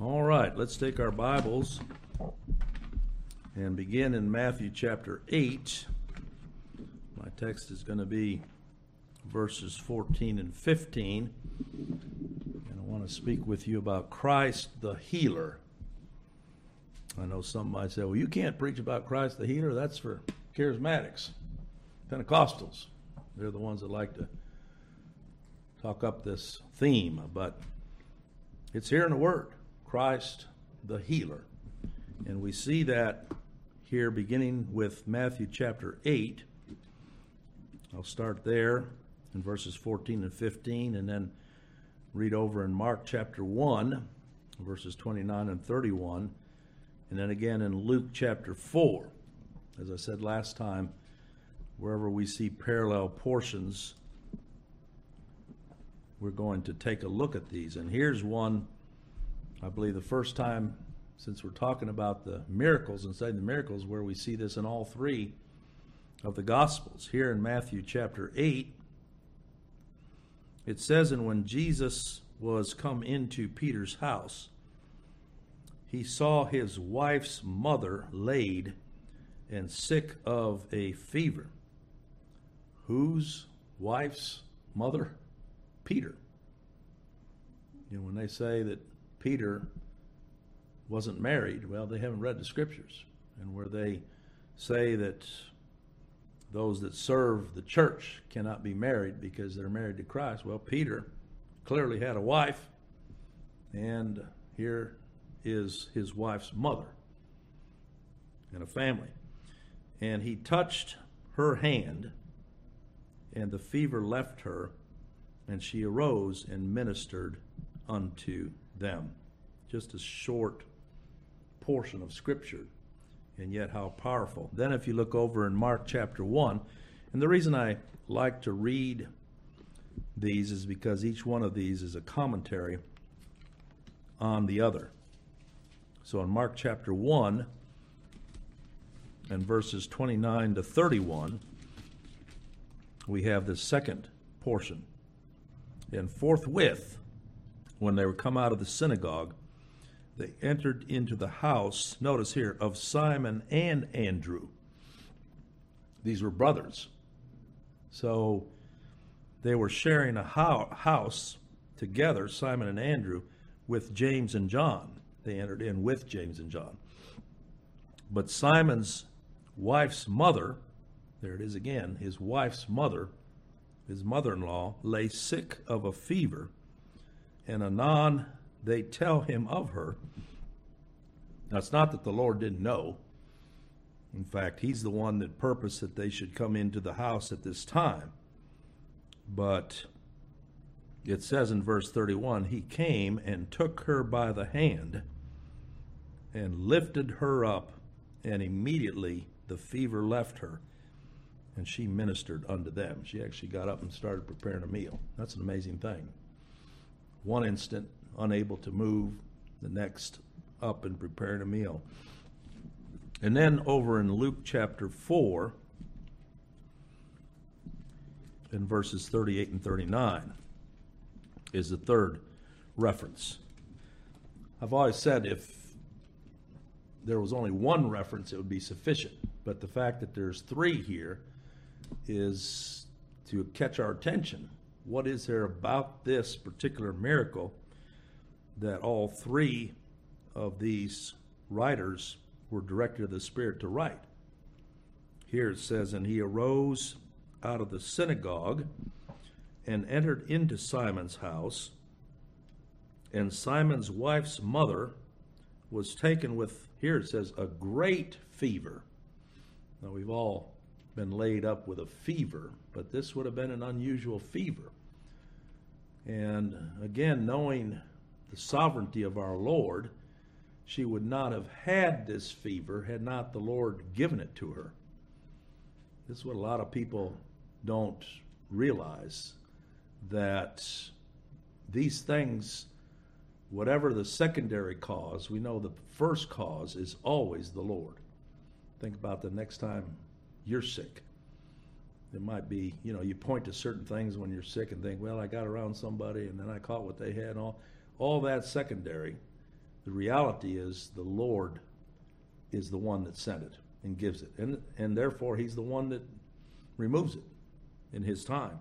All right, let's take our Bibles and begin in Matthew chapter 8. My text is going to be verses 14 and 15. And I want to speak with you about Christ the healer. I know some might say, well, you can't preach about Christ the healer. That's for charismatics, Pentecostals. They're the ones that like to talk up this theme, but it's here in the Word. Christ the healer. And we see that here beginning with Matthew chapter 8. I'll start there in verses 14 and 15 and then read over in Mark chapter 1, verses 29 and 31, and then again in Luke chapter 4. As I said last time, wherever we see parallel portions, we're going to take a look at these. And here's one, I believe the first time since we're talking about the miracles and studying the miracles, where we see this in all three of the Gospels. Here in Matthew chapter 8, it says, "And when Jesus was come into Peter's house, he saw his wife's mother laid and sick of a fever." Whose wife's mother? Peter. You know, when they say that Peter wasn't married, well, they haven't read the scriptures. And where they say that those that serve the church cannot be married because they're married to Christ, well, Peter clearly had a wife, and here is his wife's mother and a family. And he touched her hand, and the fever left her, and she arose and ministered unto them. Just a short portion of Scripture, and yet how powerful. Then if you look over in Mark chapter 1, and the reason I like to read these is because each one of these is a commentary on the other. So in Mark chapter 1 and verses 29 to 31, we have the second portion. "And forthwith, when they were come out of the synagogue, they entered into the house," notice here, "of Simon and Andrew." These were brothers. So they were sharing a house together, Simon and Andrew, with James and John. They entered in with James and John. "But Simon's wife's mother," there it is again, his wife's mother, his mother-in-law, "lay sick of a fever, and anon they tell him of her." Now, it's not that the Lord didn't know. In fact, he's the one that purposed that they should come into the house at this time. But it says in verse 31, "He came and took her by the hand and lifted her up, and immediately the fever left her, and she ministered unto them." She actually got up and started preparing a meal. That's an amazing thing. One instant, unable to move, the next up and preparing a meal. And then over in Luke chapter 4, in verses 38 and 39, is the third reference. I've always said if there was only one reference, it would be sufficient. But the fact that there's three here is to catch our attention. What is there about this particular miracle that all three of these writers were directed of the Spirit to write? Here it says, "And he arose out of the synagogue and entered into Simon's house, and Simon's wife's mother was taken with," here it says, "a great fever." Now, we've all been laid up with a fever, but this would have been an unusual fever. And again, knowing the sovereignty of our Lord, she would not have had this fever had not the Lord given it to her. This is what a lot of people don't realize, that these things, whatever the secondary cause, we know the first cause is always the Lord. Think about the next time you're sick. It might be, you point to certain things when you're sick and think, well, I got around somebody and then I caught what they had. All that's secondary. The reality is the Lord is the one that sent it and gives it. And therefore, he's the one that removes it in his time.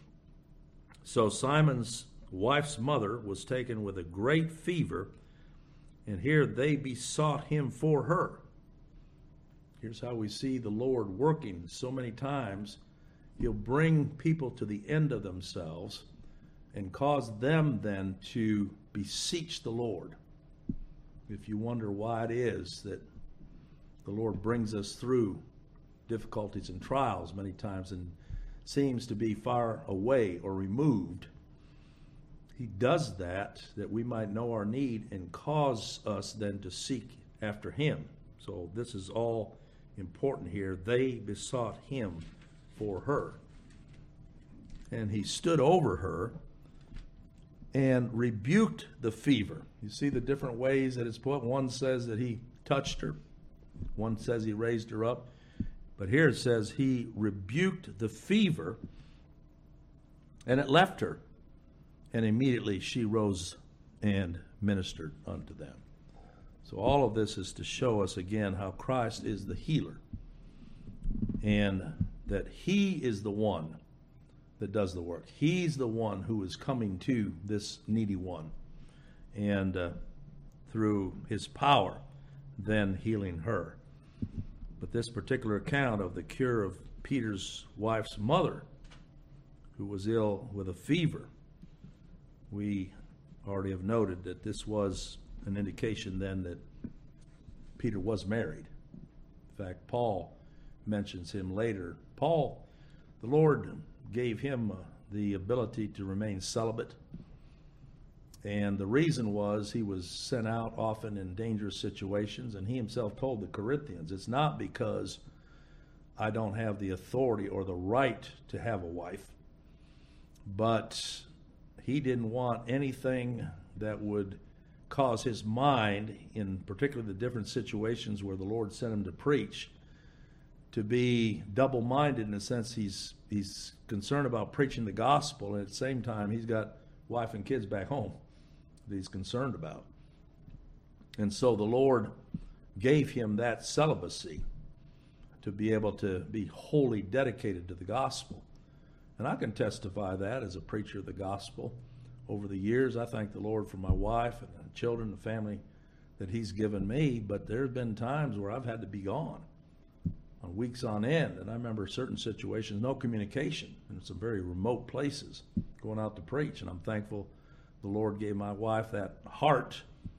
So Simon's wife's mother was taken with a great fever, and here they besought him for her. Here's how we see the Lord working so many times. He'll bring people to the end of themselves and cause them then to beseech the Lord. If you wonder why it is that the Lord brings us through difficulties and trials many times and seems to be far away or removed, he does that we might know our need and cause us then to seek after him. So this is all important here. They besought him for her. And he stood over her and rebuked the fever. You see the different ways that it's put. One says that he touched her. One says he raised her up. But here it says he rebuked the fever, and it left her. And immediately she rose and ministered unto them. So all of this is to show us again how Christ is the healer, and that he is the one that does the work. He's the one who is coming to this needy one, and through his power, then healing her. But this particular account of the cure of Peter's wife's mother, who was ill with a fever, we already have noted that this was an indication then that Peter was married. In fact, Paul mentions him later. Paul, the Lord gave him the ability to remain celibate. And the reason was he was sent out often in dangerous situations, and he himself told the Corinthians, it's not because I don't have the authority or the right to have a wife, but he didn't want anything that would cause his mind, in particularly the different situations where the Lord sent him to preach, to be double-minded in the sense he's concerned about preaching the gospel, and at the same time he's got wife and kids back home that he's concerned about. And so the Lord gave him that celibacy to be able to be wholly dedicated to the gospel. And I can testify that as a preacher of the gospel. Over the years, I thank the Lord for my wife and the children, the family that he's given me, but there have been times where I've had to be gone on weeks on end. And I remember certain situations, no communication in some very remote places, going out to preach. And I'm thankful the Lord gave my wife that heart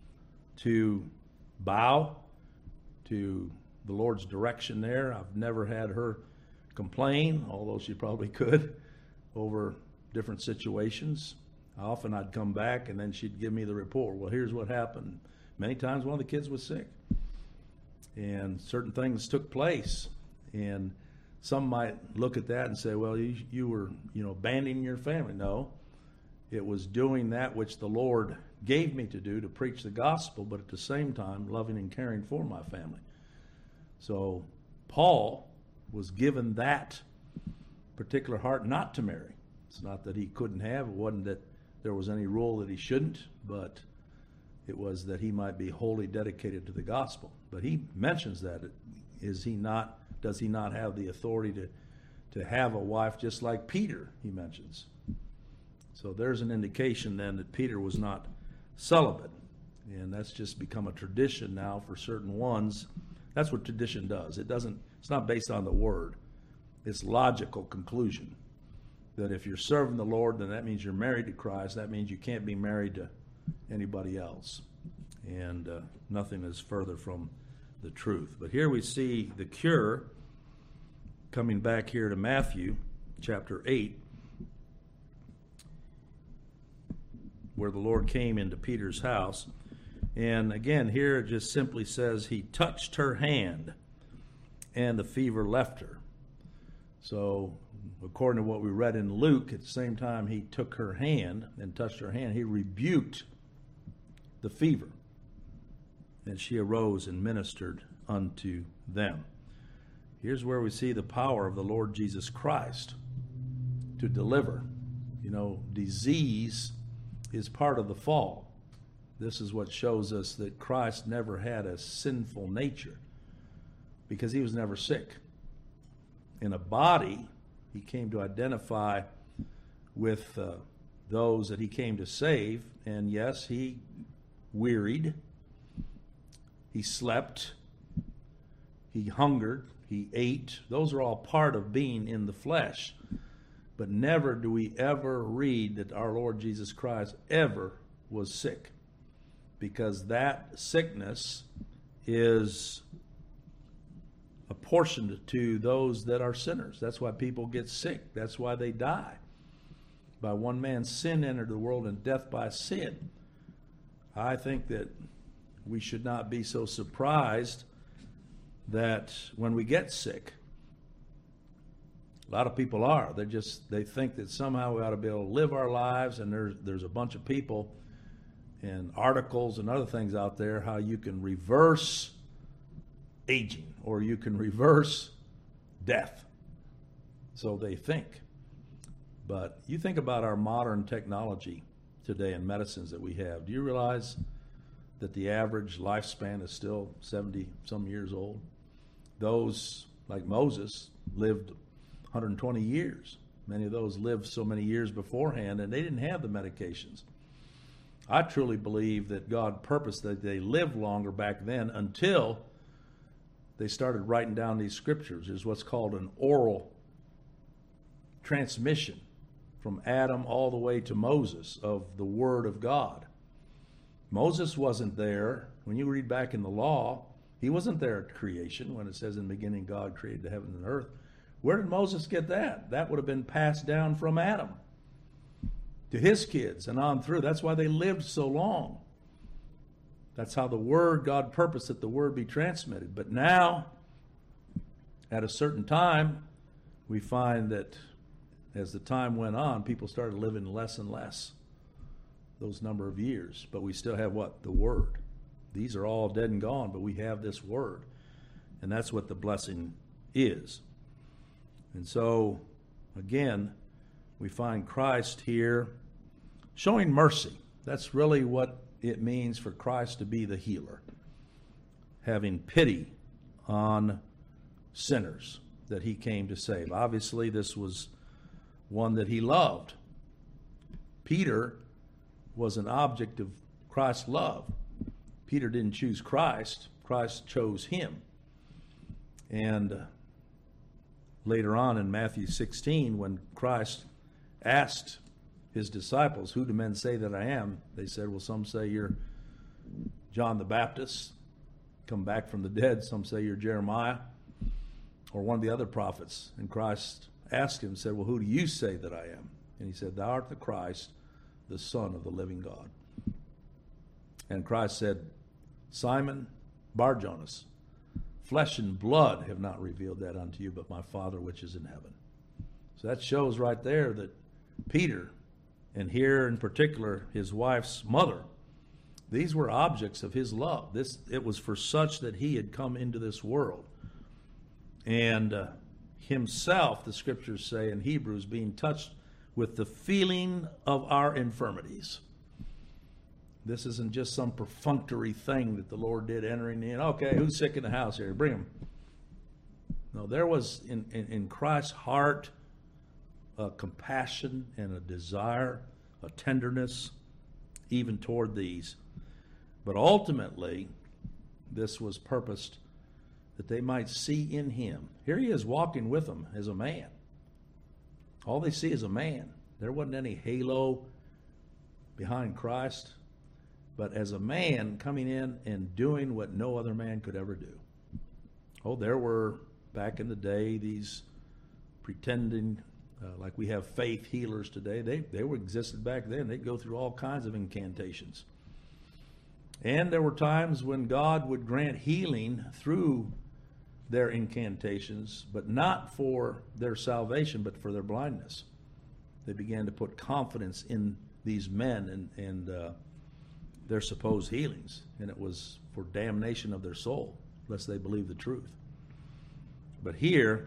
to bow to the Lord's direction there. I've never had her complain, although she probably could, over different situations. Often I'd come back and then she'd give me the report. Well, here's what happened. Many times one of the kids was sick, and certain things took place. And some might look at that and say, well, you were, abandoning your family. No, it was doing that which the Lord gave me to do, to preach the gospel, but at the same time loving and caring for my family. So Paul was given that particular heart not to marry. It's not that he couldn't have. It wasn't that there was any rule that he shouldn't, but it was that he might be wholly dedicated to the gospel. But he mentions that. Does he not have the authority to have a wife just like Peter, he mentions. So there's an indication then that Peter was not celibate. And that's just become a tradition now for certain ones. That's what tradition does. It's not based on the word. It's logical conclusion that if you're serving the Lord, then that means you're married to Christ. That means you can't be married to anybody else. And nothing is further from the truth. But here we see the cure, coming back here to Matthew chapter 8, where the Lord came into Peter's house. And again, here it just simply says he touched her hand and the fever left her. So according to what we read in Luke, at the same time he took her hand and touched her hand, he rebuked the fever. And she arose and ministered unto them. Here's where we see the power of the Lord Jesus Christ to deliver. Disease is part of the fall. this is what shows us that Christ never had a sinful nature, because he was never sick. In a body, he came to identify with those that he came to save. And yes, he wearied, he slept, he hungered, he ate. Those are all part of being in the flesh. But never do we ever read that our Lord Jesus Christ ever was sick, because that sickness is apportioned to those that are sinners. That's why people get sick. That's why they die. By one man's sin entered the world, and death by sin. I think that we should not be so surprised that when we get sick, a lot of people are. They think that somehow we ought to be able to live our lives, and there's a bunch of people and articles and other things out there how you can reverse aging or you can reverse death. So they think. But you think about our modern technology today and medicines that we have. Do you realize that the average lifespan is still 70 some years old? Those like Moses lived 120 years. Many of those lived so many years beforehand, and they didn't have the medications. I truly believe that God purposed that they live longer back then until they started writing down these scriptures. There's what's called an oral transmission from Adam all the way to Moses of the Word of God. Moses wasn't there. When you read back in the law, he wasn't there at creation when it says in the beginning God created the heaven and earth. Where did Moses get that? That would have been passed down from Adam to his kids and on through. That's why they lived so long. That's how the Word, God purposed that the Word be transmitted. But now, at a certain time, we find that as the time went on, people started living less and less, those number of years. But we still have what? The Word. These are all dead and gone, but we have this Word. And that's what the blessing is. And so, again, we find Christ here showing mercy. That's really what it means for Christ to be the healer. Having pity on sinners that he came to save. Obviously, this was one that he loved. Peter was an object of Christ's love. Peter didn't choose Christ. Christ chose him. And later on in Matthew 16, when Christ asked his disciples, "Who do men say that I am?" They said, "Well, some say you're John the Baptist, come back from the dead. Some say you're Jeremiah or one of the other prophets." And Christ asked him, said, "Well, who do you say that I am?" And he said, "Thou art the Christ, the Son of the living God." And Christ said, "Simon Bar-Jonas, flesh and blood have not revealed that unto you, but my Father which is in heaven." So that shows right there that Peter, and here in particular his wife's mother, these were objects of his love. It was for such that he had come into this world. And himself, the scriptures say in Hebrews, being touched with the feeling of our infirmities. This isn't just some perfunctory thing that the Lord did entering in. Okay, who's sick in the house here? Bring him. No, there was in Christ's heart a compassion and a desire, a tenderness, even toward these. But ultimately, this was purposed that they might see in him. Here he is walking with them as a man. All they see is a man. There wasn't any halo behind Christ, but as a man coming in and doing what no other man could ever do. Oh, there were, back in the day, these pretending, like we have faith healers today. They were existed back then. They'd go through all kinds of incantations. And there were times when God would grant healing through their incantations, but not for their salvation, but for their blindness. They began to put confidence in these men and their supposed healings, and it was for damnation of their soul, lest they believe the truth. But here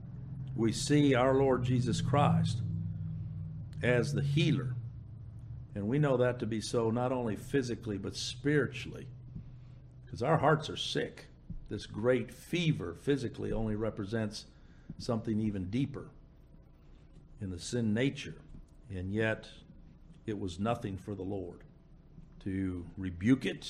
we see our Lord Jesus Christ as the healer, And we know that to be so not only physically but spiritually, because our hearts are sick. This great fever physically only represents something even deeper in the sin nature. And yet it was nothing for the Lord to rebuke it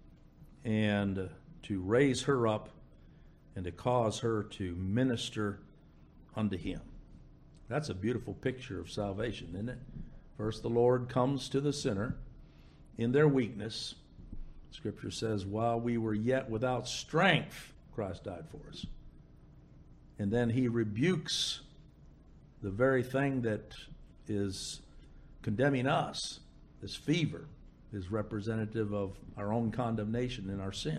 and to raise her up and to cause her to minister unto him. That's a beautiful picture of salvation, isn't it? First, the Lord comes to the sinner in their weakness. Scripture says, while we were yet without strength, Christ died for us. And then he rebukes the very thing that is condemning us. This fever is representative of our own condemnation in our sin.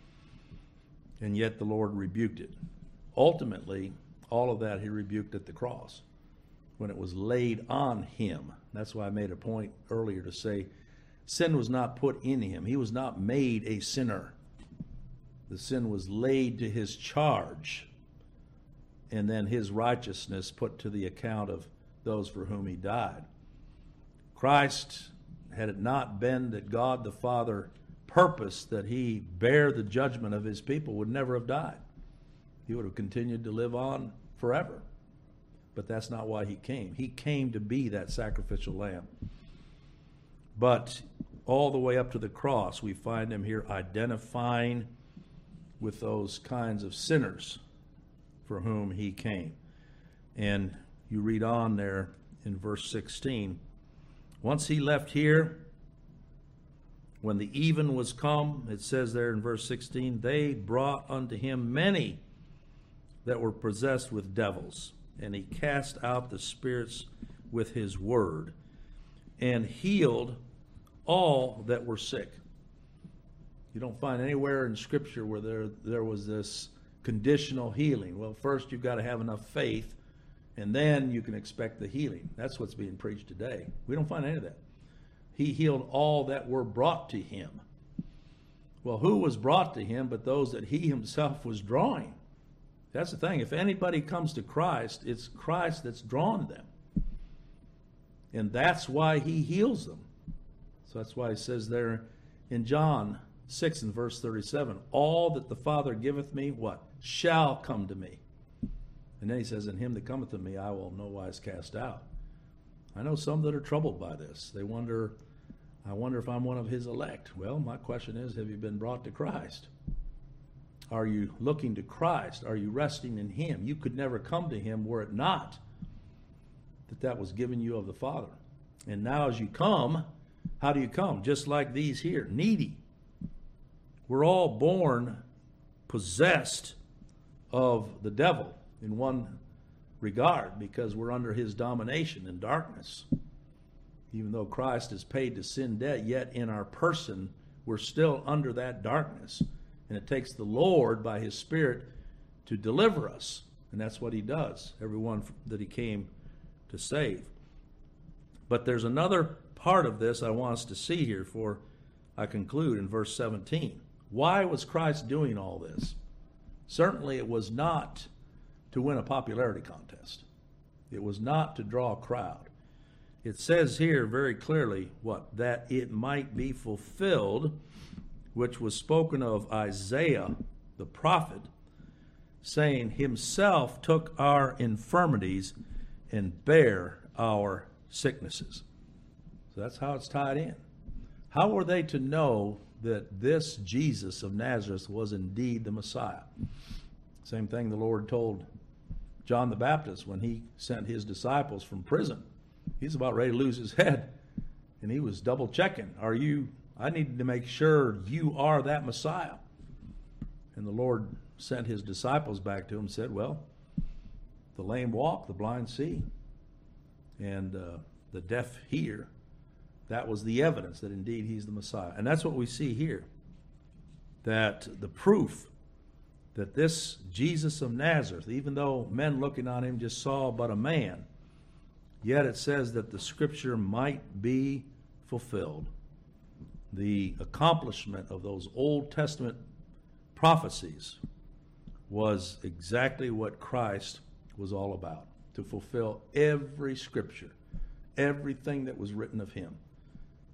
And yet the Lord rebuked it. Ultimately, all of that he rebuked at the cross when it was laid on him. That's why I made a point earlier to say sin was not put in him. He was not made a sinner. The sin was laid to his charge, and then his righteousness put to the account of those for whom he died. Christ, had it not been that God the Father purposed that he bear the judgment of his people, would never have died. He would have continued to live on forever. But that's not why he came. He came to be that sacrificial lamb. But all the way up to the cross, we find him here identifying with those kinds of sinners for whom he came. And you read on there in verse 16, once he left here, when the even was come, it says there in verse 16, they brought unto him many that were possessed with devils, and he cast out the spirits with his word, and healed all that were sick. You don't find anywhere in Scripture where there was this conditional healing. Well, first you've got to have enough faith, and then you can expect the healing. That's what's being preached today. We don't find any of that. He healed all that were brought to him. Well, who was brought to him but those that he himself was drawing? That's the thing. If anybody comes to Christ, it's Christ that's drawn them. And that's why he heals them. So that's why he says there in John 6 and verse 37, all that the Father giveth me, what? Shall come to me. And then he says, and him that cometh to me, I will no wise cast out. I know some that are troubled by this. They wonder, I wonder if I'm one of his elect. Well, my question is, have you been brought to Christ? Are you looking to Christ? Are you resting in him? You could never come to him were it not that was given you of the Father. And now as you come, how do you come? Just like these here, needy. We're all born possessed of the devil in one regard, because we're under his domination in darkness. Even though Christ has paid the sin debt, yet in our person we're still under that darkness. And it takes the Lord by his Spirit to deliver us. And that's what he does, everyone that he came to save. But there's another part of this I want us to see here before I conclude in verse 17. Why was Christ doing all this? Certainly it was not to win a popularity contest. It was not to draw a crowd. It says here very clearly, what? That it might be fulfilled, which was spoken of Isaiah the prophet, saying, himself took our infirmities and bare our sicknesses. So that's how it's tied in. How were they to know that this Jesus of Nazareth was indeed the Messiah? Same thing the Lord told John the Baptist when he sent his disciples from prison. He's about ready to lose his head, and he was double checking. I needed to make sure you are that Messiah. And the Lord sent his disciples back to him and said, well, the lame walk, the blind see, and the deaf hear. That was the evidence that indeed he's the Messiah. And that's what we see here, that the proof that this Jesus of Nazareth, even though men looking on him just saw but a man, yet it says that the Scripture might be fulfilled. The accomplishment of those Old Testament prophecies was exactly what Christ was all about, to fulfill every Scripture, everything that was written of him.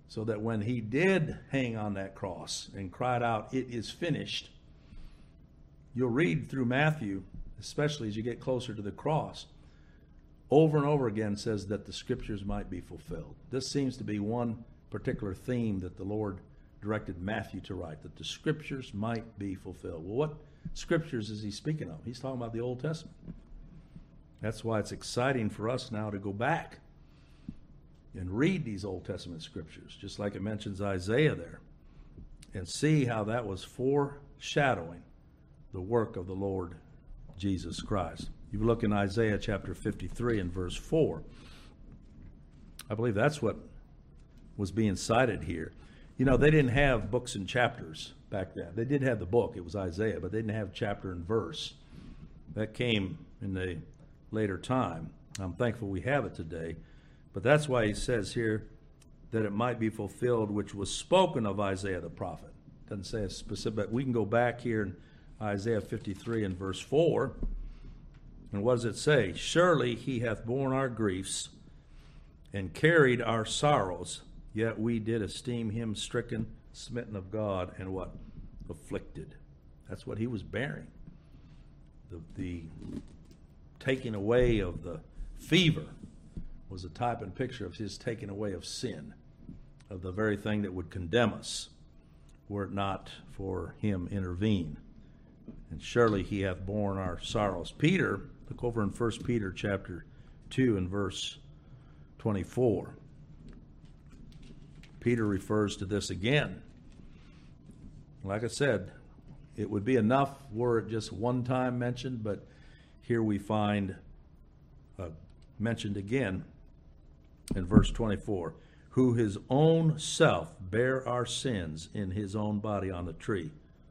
So that when he did hang on that cross and cried out, "It is finished," you'll read through Matthew, especially as you get closer to the cross, over and over again says that the scriptures might be fulfilled. This seems to be one particular theme that the Lord directed Matthew to write, that the scriptures might be fulfilled. Well, what scriptures is he speaking of? He's talking about the Old Testament. That's why it's exciting for us now to go back and read these Old Testament scriptures, just like it mentions Isaiah there, and see how that was foreshadowing the work of the Lord Jesus Christ. You look in Isaiah chapter 53 and verse 4. I believe that's what was being cited here. You know, they didn't have books and chapters back then. They did have the book, it was Isaiah, but they didn't have chapter and verse. That came in the later time. I'm thankful we have it today. But that's why he says here that it might be fulfilled, which was spoken of Isaiah the prophet. Doesn't say a specific, but we can go back here in Isaiah 53 and verse 4. And what does it say? "Surely he hath borne our griefs and carried our sorrows, yet we did esteem him stricken, smitten of God, and what? Afflicted." That's what he was bearing. The taking away of the fever was a type and picture of his taking away of sin, of the very thing that would condemn us, were it not for him intervene. And surely he hath borne our sorrows. Peter, look over in 1 Peter chapter 2 and verse 24. Peter refers to this again. Like I said, it would be enough were it just one time mentioned, but here we find mentioned again in verse 24, "Who his own self bare our sins in his own body on the tree,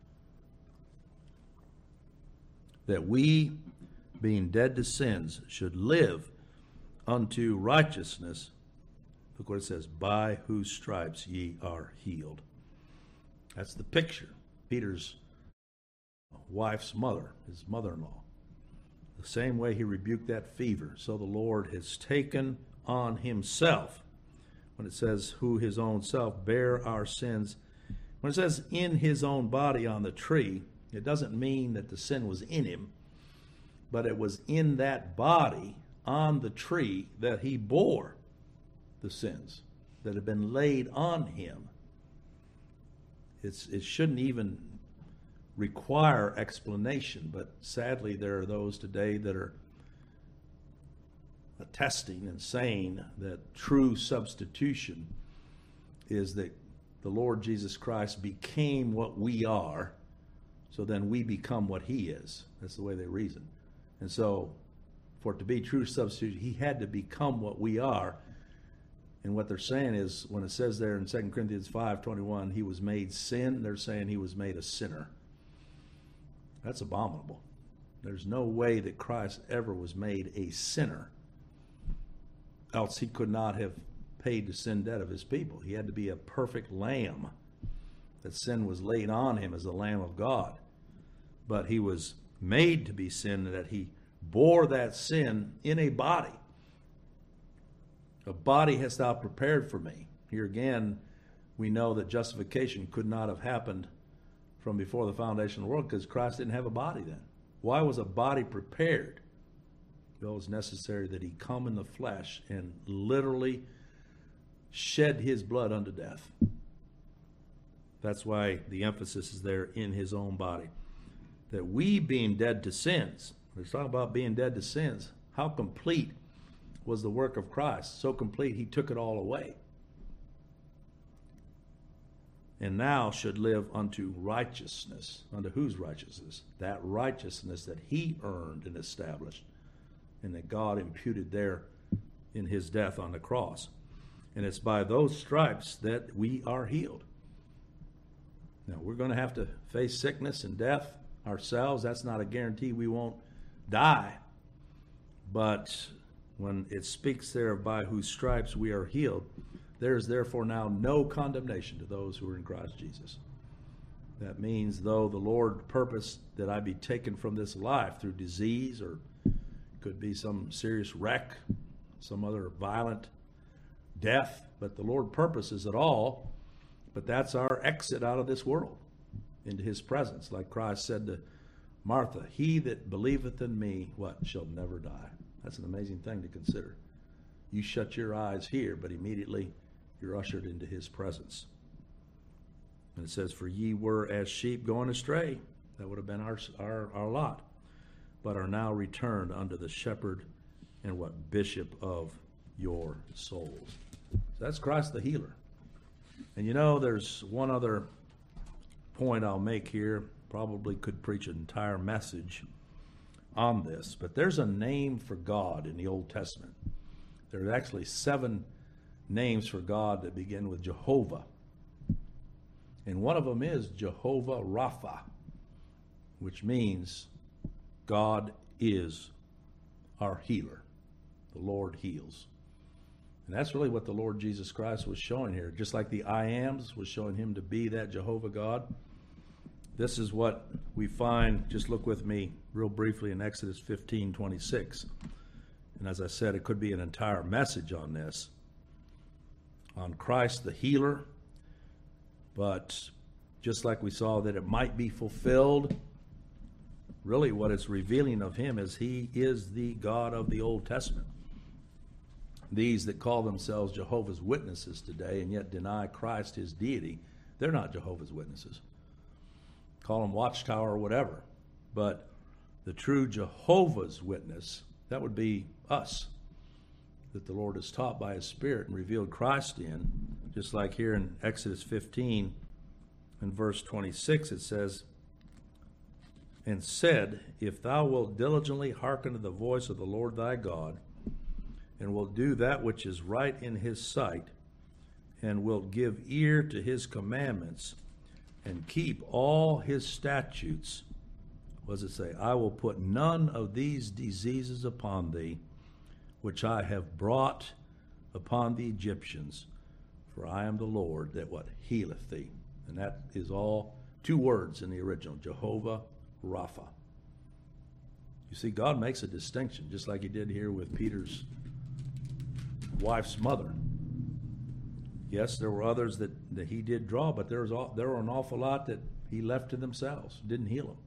that we, being dead to sins, should live unto righteousness." Look what it says, "by whose stripes ye are healed." That's the picture. Peter's wife's mother, his mother-in-law. The same way he rebuked that fever, so the Lord has taken on himself. When it says, "who his own self bare our sins," when it says in his own body on the tree, it doesn't mean that the sin was in him, but it was in that body on the tree that he bore the sins that had been laid on him. It shouldn't even require explanation, but sadly there are those today that are attesting and saying that true substitution is that the Lord Jesus Christ became what we are, so then we become what he is. That's the way they reason. And so for it to be true substitution, he had to become what we are. And what they're saying is, when it says there in 2 Corinthians 5:21, he was made sin, they're saying he was made a sinner. That's abominable. There's no way that Christ ever was made a sinner. Else he could not have paid the sin debt of his people. He had to be a perfect lamb. That sin was laid on him as the Lamb of God. But he was made to be sin, that he bore that sin in a body. A body hast thou prepared for me. Here again, we know that justification could not have happened from before the foundation of the world, because Christ didn't have a body then. Why was a body prepared? Well, it was necessary that he come in the flesh and literally shed his blood unto death. That's why the emphasis is there, in his own body. That we, being dead to sins, we're talking about being dead to sins, how complete was the work of Christ? So complete, he took it all away. And now should live unto righteousness. Unto whose righteousness? That righteousness that he earned and established, and that God imputed there in his death on the cross. And it's by those stripes that we are healed. Now, we're going to have to face sickness and death ourselves. That's not a guarantee we won't die. But when it speaks there of by whose stripes we are healed, there is therefore now no condemnation to those who are in Christ Jesus. That means, though the Lord purposed that I be taken from this life through disease, or could be some serious wreck, some other violent death, but the Lord purposes it all. But that's our exit out of this world into his presence. Like Christ said to Martha, he that believeth in me, what, shall never die. That's an amazing thing to consider. You shut your eyes here, but immediately you're ushered into his presence. And it says, for ye were as sheep going astray. That would have been our lot. But are now returned unto the shepherd and what? Bishop of your souls. So that's Christ the healer. And you know, there's one other point I'll make here. Probably could preach an entire message on this. But there's a name for God in the Old Testament. There are actually 7 names for God that begin with Jehovah. And one of them is Jehovah Rapha, which means God is our healer. The Lord heals. And that's really what the Lord Jesus Christ was showing here. Just like the I Ams was showing him to be that Jehovah God. This is what we find, just look with me real briefly in Exodus 15:26. And as I said, it could be an entire message on this. On Christ the healer. But just like we saw that it might be fulfilled, really what it's revealing of him is he is the God of the Old Testament. These that call themselves Jehovah's Witnesses today and yet deny Christ his deity, they're not Jehovah's Witnesses. Call them Watchtower or whatever. But the true Jehovah's Witness, that would be us, that the Lord has taught by his Spirit and revealed Christ in. Just like here in Exodus 15 and verse 26, it says, and said, if thou wilt diligently hearken to the voice of the Lord thy God, and wilt do that which is right in his sight, and wilt give ear to his commandments, and keep all his statutes, what does it say? I will put none of these diseases upon thee, which I have brought upon the Egyptians, for I am the Lord that what? Healeth thee. And that is all 2 words in the original, Jehovah Rapha. You see, God makes a distinction, just like he did here with Peter's wife's mother. Yes, there were others that he did draw, but there were an awful lot that he left to themselves, didn't heal them.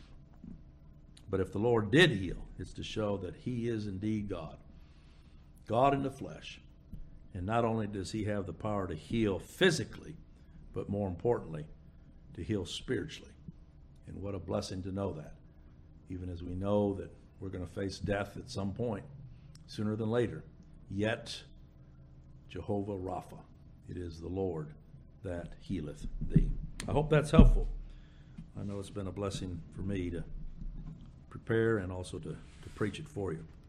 But if the Lord did heal, it's to show that he is indeed God. God in the flesh. And not only does he have the power to heal physically, but more importantly, to heal spiritually. And what a blessing to know that. Even as we know that we're going to face death at some point, sooner than later. Yet, Jehovah Rapha, it is the Lord that healeth thee. I hope that's helpful. I know it's been a blessing for me to prepare and also to preach it for you.